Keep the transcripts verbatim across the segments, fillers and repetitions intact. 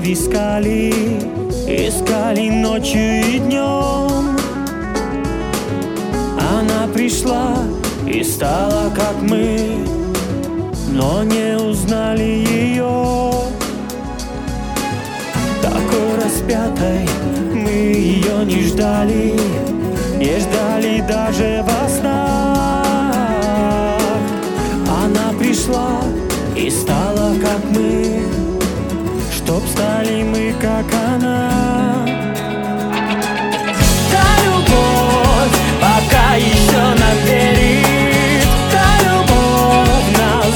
искали, искали ночью и днем. Она пришла и стала как мы, но не узнали ее. Такой распятой мы ее не ждали, не ждали даже во снах. Она пришла и стала как мы, чтоб стали мы как она. Та любовь пока еще нам верит, та любовь нас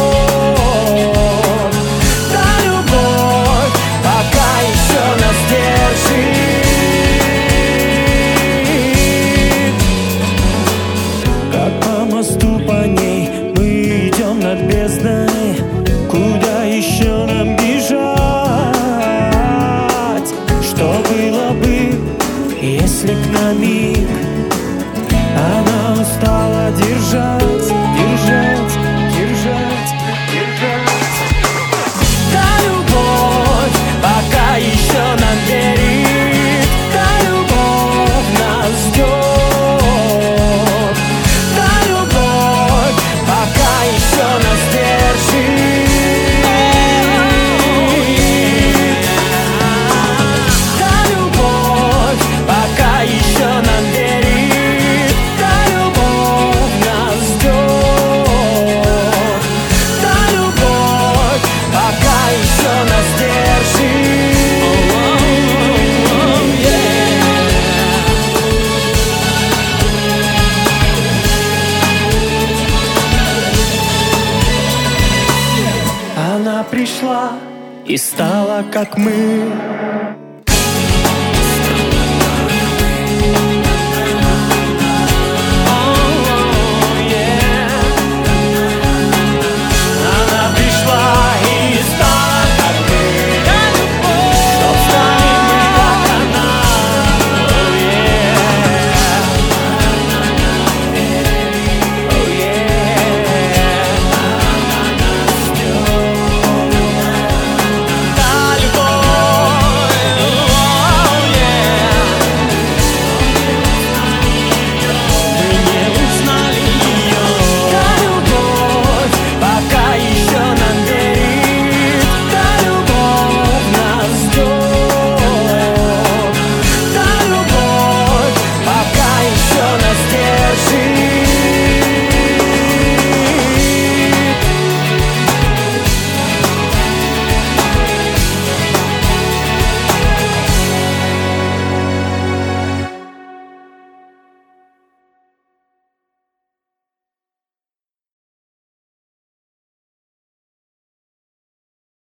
ждет, та любовь пока еще нас держит. Как по мосту по ней мы идем над бездной, куда еще нам бежать? Что было бы, если б на миг она устала держать, держать, держать, держать? Та любовь пока еще нам верит, та любовь нас ждет, та любовь пока еще нас держит. Она пришла и стала как мы.